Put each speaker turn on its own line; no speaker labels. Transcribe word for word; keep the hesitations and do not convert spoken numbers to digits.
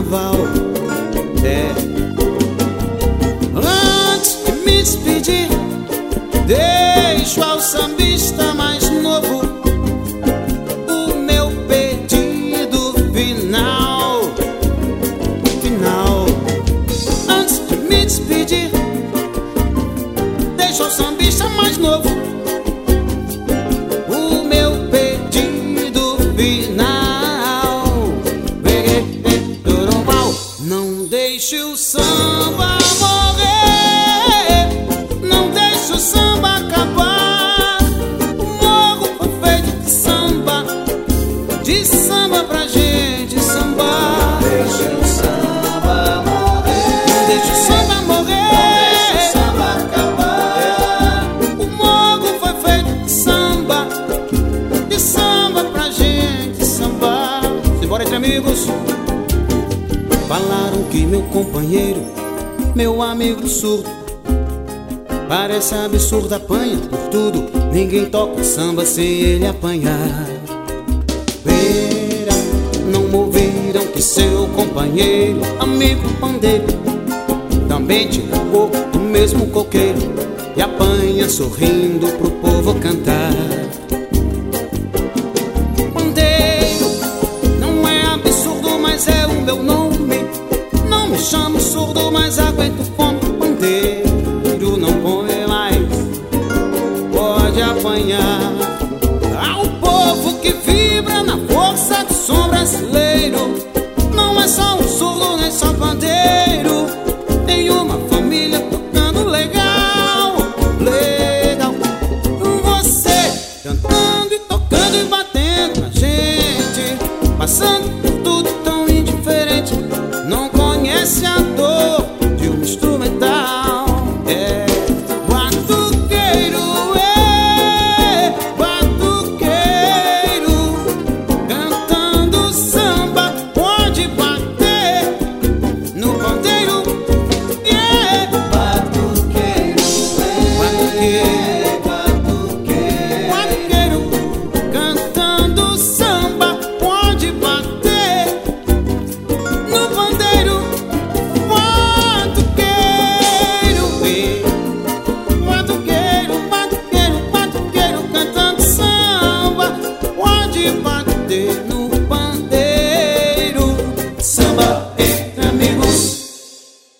carnaval. É. Antes de me despedir, deixo ao sambista mais novo o meu pedido final. Final. Antes de me despedir, deixo ao sambista mais novo o meu pedido final. Não deixe o samba morrer, não deixe o samba acabar. O morro foi feito de samba, de samba pra gente sambar.
Não deixe o samba morrer,
Não deixe o samba morrer,
não deixe o samba acabar.
o morro foi feito de samba, de samba pra gente sambar. Simbora entre amigos. Falaram que meu companheiro, meu amigo surdo, parece absurdo, apanha por tudo. Ninguém toca samba sem ele apanhar. Verá, não ouviram que seu companheiro, amigo pandeiro, também tira coco do mesmo coqueiro e apanha sorrindo pro povo cantar. Pandeiro, não é absurdo, mas é o meu nome. Não me chamo